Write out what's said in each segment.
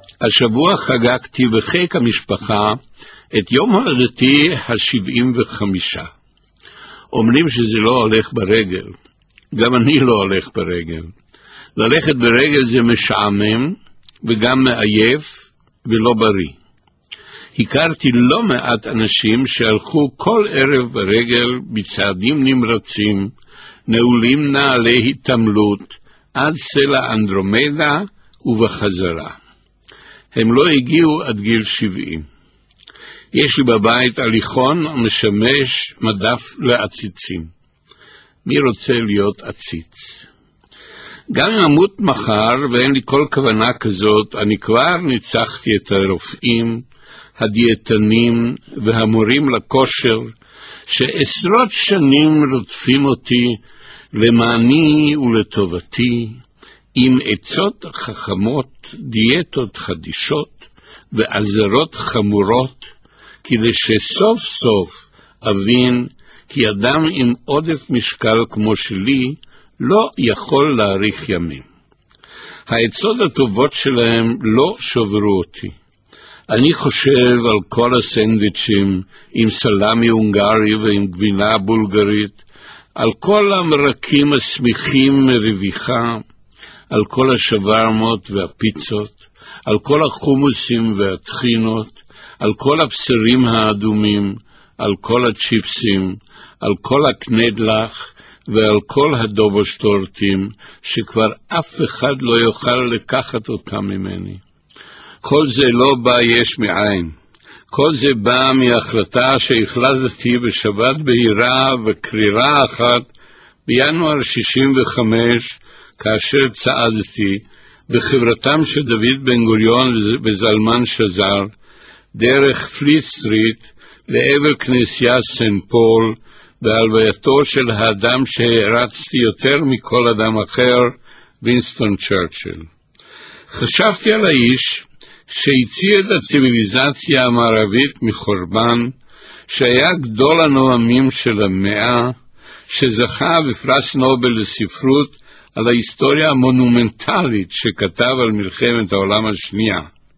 השבוע חגגתי בחיק המשפחה את יום הולדתי ה-75. אומרים שזה לא הולך ברגל. גם אני לא הולך ברגל. ללכת ברגל זה משעמם וגם מעייף ולא בריא. הכרתי לא מעט אנשים שהלכו כל ערב ברגל בצעדים נמרצים, נעולים נעלי התעמלות עד סלע אנדרומדה ובחזרה. הם לא הגיעו עד גיל 70. יש לי בבית הליכון המשמש מדף לעציצים. מי רוצה להיות עציץ? גם אם אמות מחר ואין לי כל כוונה כזאת, אני כבר ניצחתי את הרופאים, הדיאטנים והמורים לכושר, שעשרות שנים רודפים אותי למעני ולטובתי, עם עצות חכמות, דיאטות חדישות ועזרות חמורות, כדי שסוף סוף אבין כי אדם עם עודף משקל כמו שלי לא יכול להאריך ימים. העצות הטובות שלהם לא שברו אותי. אני חושב על כל הסנדוויצ'ים עם סלמי הונגרי ועם גבינה בולגרית, על כל המרקים הסמיכים מרוויחה, על כל השווארמות והפיצות, על כל החומוסים והטחינות, על כל הבשרים האדומים, על כל הצ'יפסים, על כל הקנדלח ועל כל הדובושטורטים, שכבר אף אחד לא יוכל לקחת אותם ממני. כל זה לא בא יש מאין. כל זה בא מהחלטה שהחלטתי בשבת בהירה וקרירה אחת בינואר 65, כאשר צעדתי בחברתם של דוד בן גוריון וזלמן שזר, דרך פליט סטריט לעבר כנסיית סנט פול, בהלווייתו של האדם שהרצתי יותר מכל אדם אחר, וינסטון צ'רצ'יל. חשבתי על האיש שהציע את הציביליזציה המערבית מחורבן, שהיה גדול הנואמים של המאה, שזכה בפרס נובל לספרות על ההיסטוריה המונומנטלית שכתב על מלחמת העולם השנייה.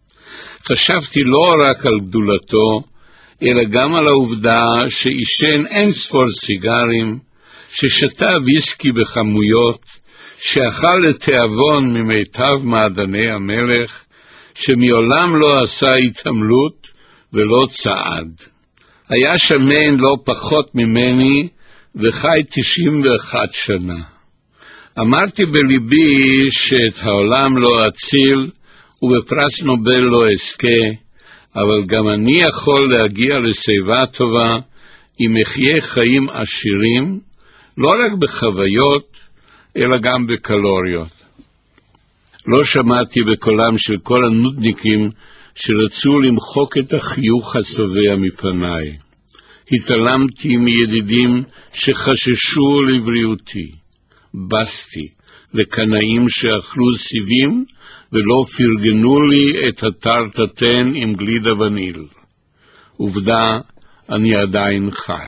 חשבתי לא רק על גדולתו, אלא גם על העובדה שעישן אין ספור סיגרים, ששתה ויסקי בכמויות, שאכל לתיאבון ממיטב מעדני המלך, שמעולם לא עשה התעמלות ולא צעד. היה שמן לא פחות ממני וחי 91 שנה. אמרתי בליבי שאת העולם לא אציל ובפרס נובל לא אזכה, אבל גם אני יכול להגיע לשיבה טובה אם אחיה חיים עשירים, לא רק בחוויות, אלא גם בקלוריות. לא שמעתי בקולם של כל הנודניקים שרצו למחוק את החיוך השובע מפניי. התעלמתי מידידים שחששו לבריאותי. בסתי לקנאים שאכלו סיבים ולא פרגנו לי את הטרטטן עם גלידה וניל. עובדה, אני עדיין חי.